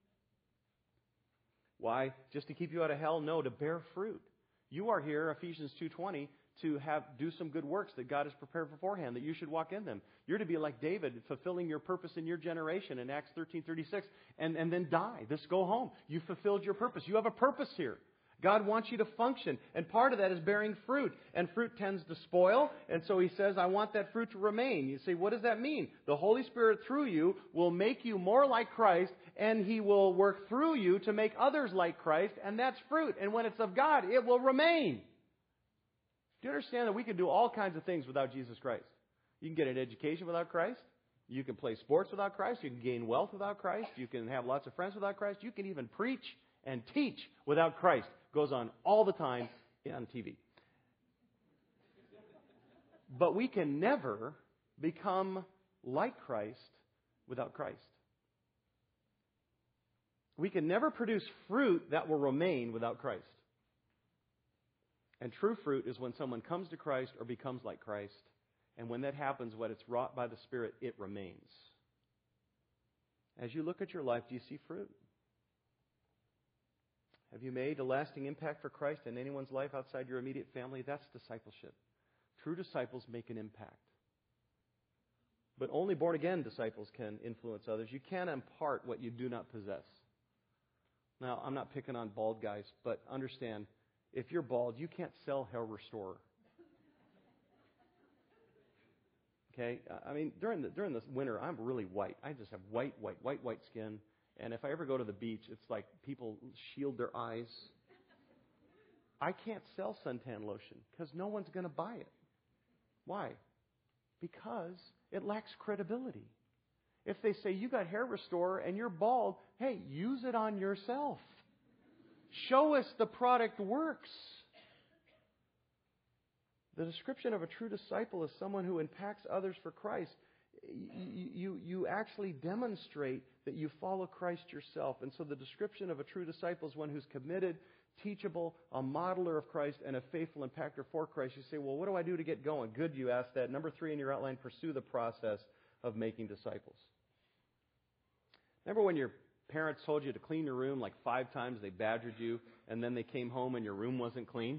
Why? Just to keep you out of hell? No, to bear fruit. You are here, Ephesians two twenty, to have do some good works that God has prepared beforehand, that you should walk in them. You're to be like David, fulfilling your purpose in your generation in Acts thirteen thirty-six, and, and then die. Just go home. You fulfilled your purpose. You have a purpose here. God wants you to function, and part of that is bearing fruit. And fruit tends to spoil, and so He says, I want that fruit to remain. You say, what does that mean? The Holy Spirit through you will make you more like Christ, and He will work through you to make others like Christ, and that's fruit. And when it's of God, it will remain. Do you understand that we can do all kinds of things without Jesus Christ? You can get an education without Christ. You can play sports without Christ. You can gain wealth without Christ. You can have lots of friends without Christ. You can even preach and teach without Christ. Goes on all the time on T V. But we can never become like Christ without Christ. We can never produce fruit that will remain without Christ. And true fruit is when someone comes to Christ or becomes like Christ. And when that happens, when it's wrought by the Spirit, it remains. As you look at your life, do you see fruit? Have you made a lasting impact for Christ in anyone's life outside your immediate family? That's discipleship. True disciples make an impact. But only born-again disciples can influence others. You can't impart what you do not possess. Now, I'm not picking on bald guys, but understand, if you're bald, you can't sell Hair Restorer. Okay? I mean, during the during the winter, I'm really white. I just have white, white, white, white skin. And if I ever go to the beach, it's like people shield their eyes. I can't sell suntan lotion because no one's going to buy it. Why? Because it lacks credibility. If they say, you got Hair Restorer and you're bald, hey, use it on yourself. Show us the product works. The description of a true disciple is someone who impacts others for Christ. You, you, you actually demonstrate that you follow Christ yourself. And so the description of a true disciple is one who's committed, teachable, a modeler of Christ, and a faithful impactor for Christ. You say, well, what do I do to get going? Good, you asked that. Number three in your outline, pursue the process of making disciples. Remember when your parents told you to clean your room like five times, they badgered you, and then they came home and your room wasn't clean?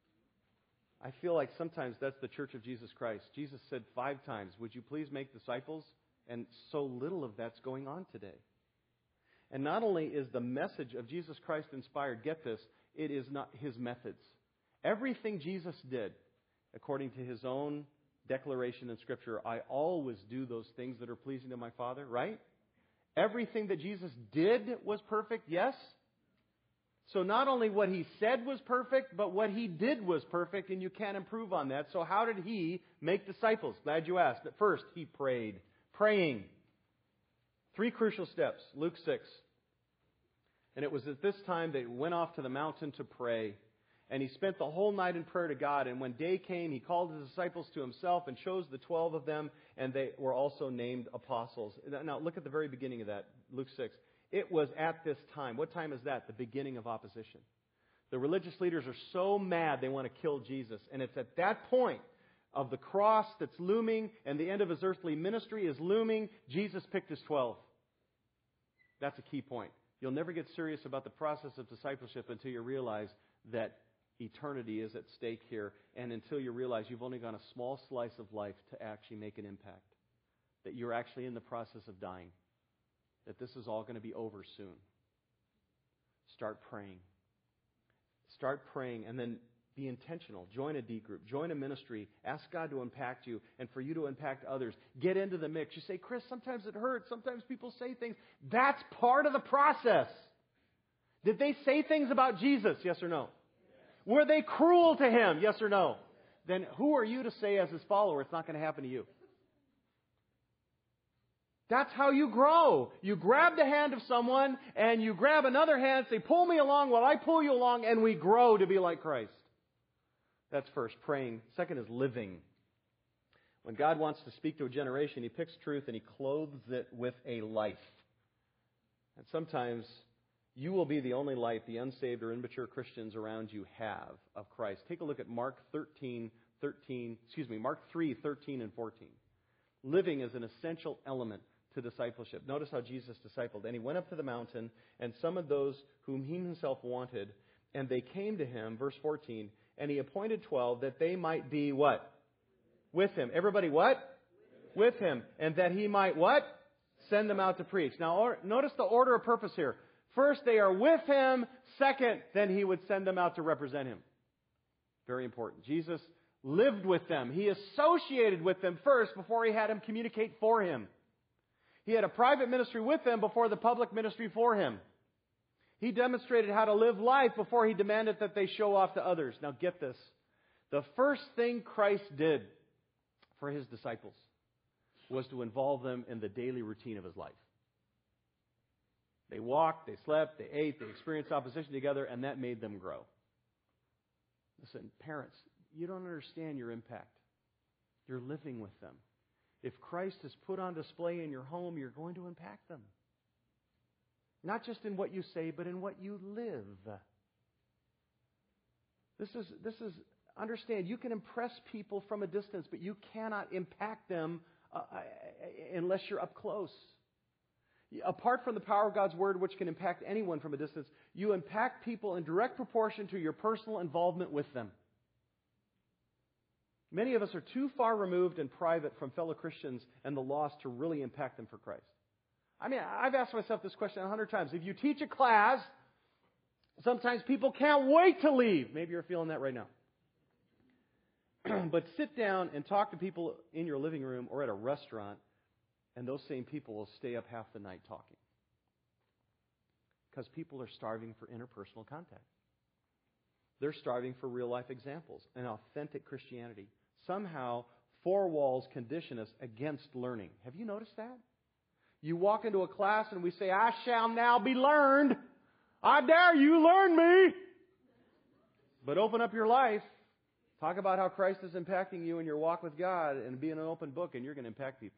I feel like sometimes that's the Church of Jesus Christ. Jesus said five times, would you please make disciples? And so little of that's going on today. And not only is the message of Jesus Christ inspired, get this, it is not His methods. Everything Jesus did, according to His own declaration in Scripture, I always do those things that are pleasing to my Father, right? Everything that Jesus did was perfect, yes? So not only what He said was perfect, but what He did was perfect, and you can't improve on that. So how did He make disciples? Glad you asked. But first, He prayed. Praying. Three crucial steps. Luke six. And it was at this time that He went off to the mountain to pray. And He spent the whole night in prayer to God. And when day came, He called His disciples to Himself and chose the twelve of them, and they were also named apostles. Now look at the very beginning of that, Luke six. It was at this time. What time is that? The beginning of opposition. The religious leaders are so mad they want to kill Jesus. And it's at that point of the cross that's looming and the end of His earthly ministry is looming, Jesus picked His twelve. That's a key point. You'll never get serious about the process of discipleship until you realize that eternity is at stake here, and until you realize you've only got a small slice of life to actually make an impact. That you're actually in the process of dying. That this is all going to be over soon. Start praying. Start praying and then be intentional. Join a D group. Join a ministry. Ask God to impact you and for you to impact others. Get into the mix. You say, Chris, sometimes it hurts. Sometimes people say things. That's part of the process. Did they say things about Jesus? Yes or no? Were they cruel to Him? Yes or no? Then who are you to say as His follower it's not going to happen to you? That's how you grow. You grab the hand of someone and you grab another hand and say, pull me along while I pull you along, and we grow to be like Christ. That's first, praying. Second is living. When God wants to speak to a generation, He picks truth and He clothes it with a life. And sometimes you will be the only life the unsaved or immature Christians around you have of Christ. Take a look at Mark thirteen, thirteen, excuse me, Mark three, thirteen and fourteen. Living is an essential element to discipleship. Notice how Jesus discipled. And He went up to the mountain, and summoned those whom He Himself wanted, and they came to Him, verse fourteen, and He appointed twelve that they might be what? With Him. Everybody what? With Him. And that He might what? Send them out to preach. Now, or, notice the order of purpose here. First, they are with Him. Second, then He would send them out to represent Him. Very important. Jesus lived with them. He associated with them first before He had them communicate for Him. He had a private ministry with them before the public ministry for Him. He demonstrated how to live life before He demanded that they show off to others. Now get this. The first thing Christ did for His disciples was to involve them in the daily routine of His life. They walked, they slept, they ate, they experienced opposition together, and that made them grow. Listen, parents, you don't understand your impact. You're living with them. If Christ is put on display in your home, you're going to impact them. Not just in what you say, but in what you live. This is, this is, understand, you can impress people from a distance, but you cannot impact them uh, unless you're up close. Apart from the power of God's Word, which can impact anyone from a distance, you impact people in direct proportion to your personal involvement with them. Many of us are too far removed and private from fellow Christians and the lost to really impact them for Christ. I mean, I've asked myself this question a hundred times. If you teach a class, sometimes people can't wait to leave. Maybe you're feeling that right now. But sit down and talk to people in your living room or at a restaurant, and those same people will stay up half the night talking. Because people are starving for interpersonal contact. They're starving for real-life examples and authentic Christianity. Somehow, four walls condition us against learning. Have you noticed that? You walk into a class and we say, I shall now be learned. I dare you, learn me. But open up your life. Talk about how Christ is impacting you in your walk with God, and be an open book, and you're going to impact people.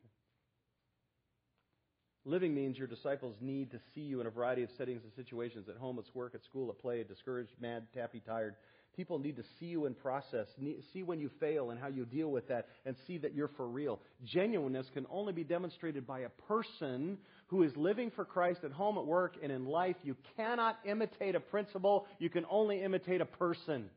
Living means your disciples need to see you in a variety of settings and situations, at home, at work, at school, at play, discouraged, mad, happy, tired. People need to see you in process, see when you fail and how you deal with that, and see that you're for real. Genuineness can only be demonstrated by a person who is living for Christ at home, at work, and in life. You cannot imitate a principle. You can only imitate a person.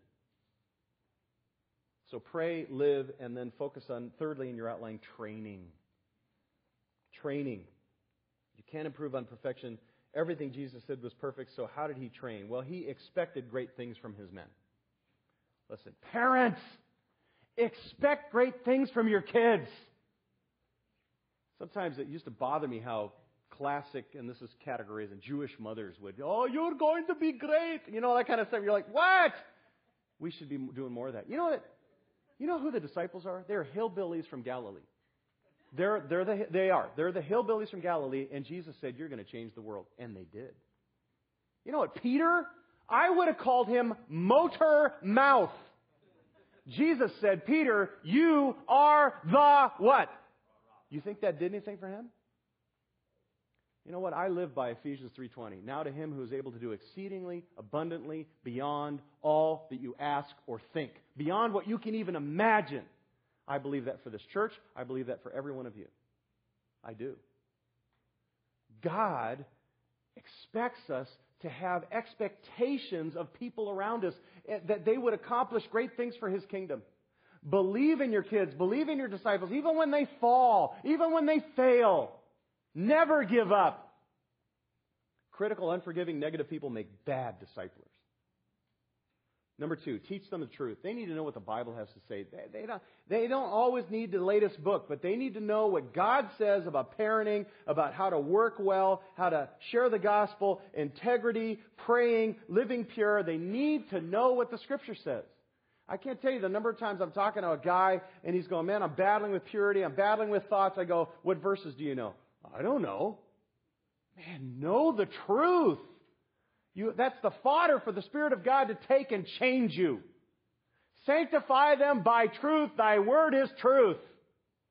So pray, live, and then focus on, thirdly, in your outline, training. Training. You can't improve on perfection. Everything Jesus said was perfect, so how did He train? Well, He expected great things from His men. Listen, parents, expect great things from your kids. Sometimes it used to bother me how classic, and this is categorizing, Jewish mothers would, oh, you're going to be great. You know, that kind of stuff. You're like, what? We should be doing more of that. You know what? You know who the disciples are? They're hillbillies from Galilee. They're, they're the, they are. They're the hillbillies from Galilee, and Jesus said, you're going to change the world. And they did. You know what? Peter, I would have called him motor mouth. Jesus said, Peter, you are the what? You think that did anything for him? You know what? I live by Ephesians three twenty. Now to Him who is able to do exceedingly, abundantly, beyond all that you ask or think. Beyond what you can even imagine. I believe that for this church. I believe that for every one of you. I do. God expects us to have expectations of people around us that they would accomplish great things for His kingdom. Believe in your kids. Believe in your disciples. Even when they fall. Even when they fail. Never give up. Critical, unforgiving, negative people make bad disciplers. Number two, teach them the truth. They need to know what the Bible has to say. They, they, don't, they don't always need the latest book, but they need to know what God says about parenting, about how to work well, how to share the gospel, integrity, praying, living pure. They need to know what the Scripture says. I can't tell you the number of times I'm talking to a guy and he's going, man, I'm battling with purity. I'm battling with thoughts. I go, what verses do you know? I don't know. Man, know the truth. You, that's the fodder for the Spirit of God to take and change you. Sanctify them by truth. Thy word is truth.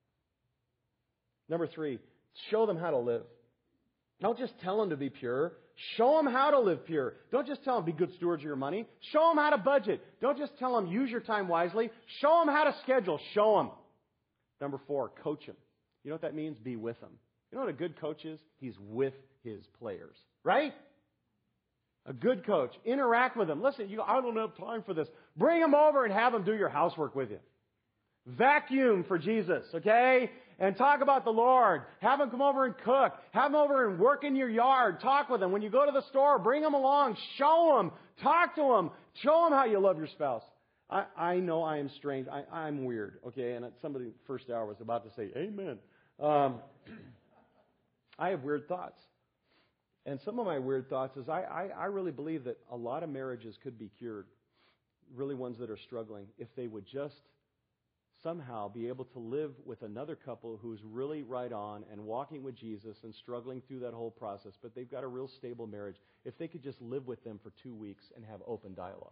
Number three, show them how to live. Don't just tell them to be pure. Show them how to live pure. Don't just tell them be good stewards of your money. Show them how to budget. Don't just tell them use your time wisely. Show them how to schedule. Show them. Number four, coach them. You know what that means? Be with them. You know what a good coach is? He's with his players. Right? A good coach. Interact with them. Listen, you go, I don't have time for this. Bring them over and have them do your housework with you. Vacuum for Jesus, okay? And talk about the Lord. Have them come over and cook. Have them over and work in your yard. Talk with them. When you go to the store, bring them along. Show them. Talk to them. Show them how you love your spouse. I, I know I am strange. I, I'm weird, okay? And somebody in the first hour was about to say, amen. Um, I have weird thoughts. And some of my weird thoughts is I, I, I really believe that a lot of marriages could be cured, really ones that are struggling, if they would just somehow be able to live with another couple who's really right on and walking with Jesus and struggling through that whole process, but they've got a real stable marriage. If they could just live with them for two weeks and have open dialogue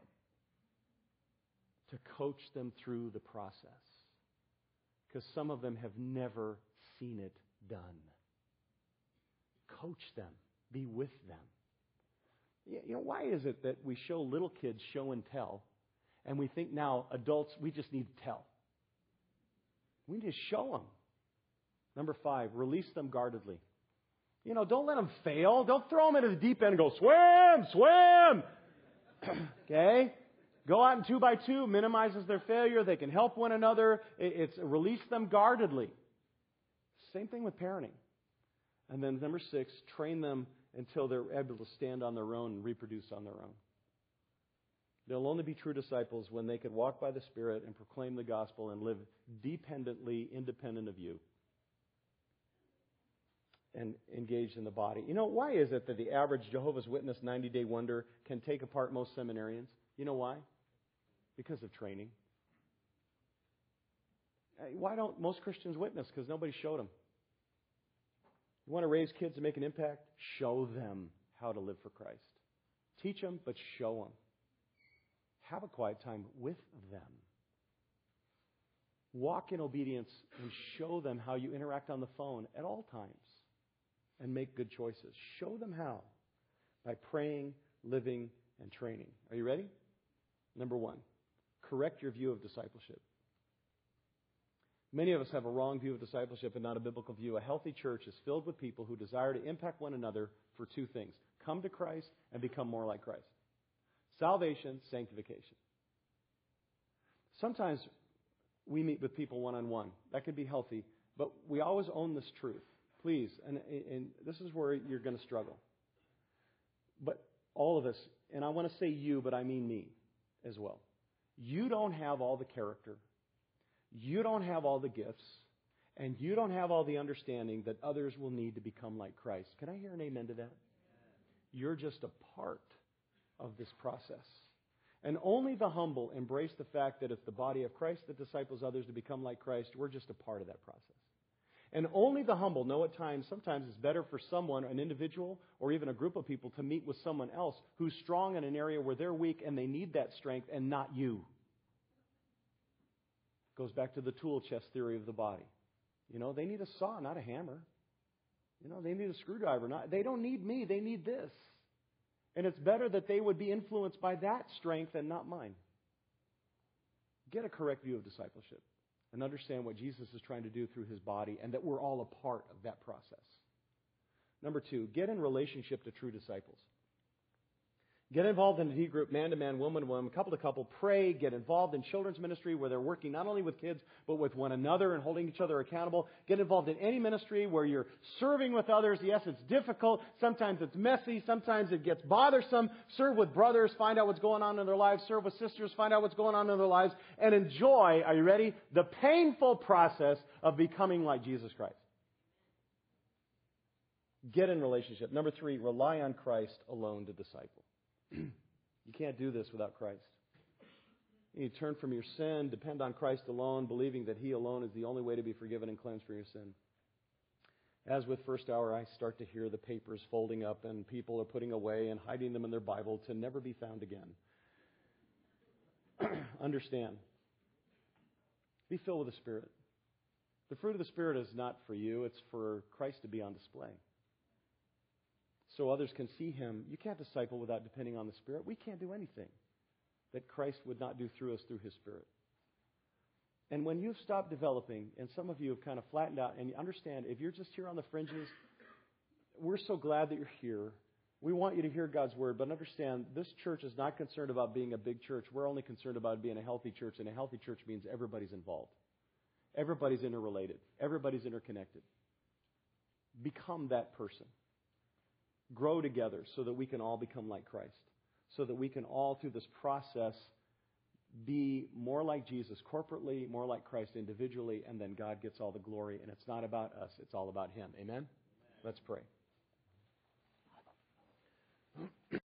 to coach them through the process. Because some of them have never seen it done. Coach them. Be with them. You know, why is it that we show little kids show and tell, and we think now adults, we just need to tell? We need to show them. Number five, release them guardedly. You know, don't let them fail. Don't throw them into the deep end and go, swim, swim. Okay? Go out in two by two, minimizes their failure. They can help one another. It's release them guardedly. Same thing with parenting. And then number six, train them until they're able to stand on their own and reproduce on their own. They'll only be true disciples when they can walk by the Spirit and proclaim the gospel and live dependently, independent of you, and engaged in the body. You know, why is it that the average Jehovah's Witness ninety-day wonder can take apart most seminarians? You know why? Because of training. Why don't most Christians witness? Because nobody showed them. You want to raise kids to make an impact? Show them how to live for Christ. Teach them, but show them. Have a quiet time with them. Walk in obedience and show them how you interact on the phone at all times and make good choices. Show them how by praying, living, and training. Are you ready? Number one, correct your view of discipleship. Many of us have a wrong view of discipleship and not a biblical view. A healthy church is filled with people who desire to impact one another for two things: come to Christ and become more like Christ. Salvation, sanctification. Sometimes we meet with people one-on-one. That could be healthy, but we always own this truth. Please, and, and this is where you're going to struggle. But all of us, and I want to say you, but I mean me as well. You don't have all the character. You don't have all the gifts. And you don't have all the understanding that others will need to become like Christ. Can I hear an amen to that? You're just a part of this process. And only the humble embrace the fact that it's the body of Christ that disciples others to become like Christ. We're just a part of that process. And only the humble know at times, sometimes it's better for someone, an individual, or even a group of people to meet with someone else who's strong in an area where they're weak and they need that strength and not you. Goes back to the tool chest theory of the body. You know, they need a saw, not a hammer. You know, they need a screwdriver. Not, they don't need me. They need this. And it's better that they would be influenced by that strength and not mine. Get a correct view of discipleship and understand what Jesus is trying to do through his body and that we're all a part of that process. Number two, get in relationship to true disciples. Get involved in a D group, man to man, woman to woman, couple to couple. Pray. Get involved in children's ministry where they're working not only with kids, but with one another and holding each other accountable. Get involved in any ministry where you're serving with others. Yes, it's difficult. Sometimes it's messy. Sometimes it gets bothersome. Serve with brothers. Find out what's going on in their lives. Serve with sisters. Find out what's going on in their lives. And enjoy, are you ready, the painful process of becoming like Jesus Christ. Get in relationship. Number three, rely on Christ alone to disciple. You can't do this without Christ. You need to turn from your sin, depend on Christ alone, believing that He alone is the only way to be forgiven and cleansed from your sin. As with First Hour, I start to hear the papers folding up and people are putting away and hiding them in their Bible to never be found again. Understand. Be filled with the Spirit. The fruit of the Spirit is not for you. It's for Christ to be on display. So others can see Him. You can't disciple without depending on the Spirit. We can't do anything that Christ would not do through us through His Spirit. And when you've stopped developing, and some of you have kind of flattened out, and you understand, if you're just here on the fringes, we're so glad that you're here. We want you to hear God's Word, but understand, this church is not concerned about being a big church. We're only concerned about being a healthy church, and a healthy church means everybody's involved. Everybody's interrelated. Everybody's interconnected. Become that person. Grow together so that we can all become like Christ. So that we can all, through this process, be more like Jesus corporately, more like Christ individually, and then God gets all the glory. And it's not about us. It's all about Him. Amen? Amen. Let's pray.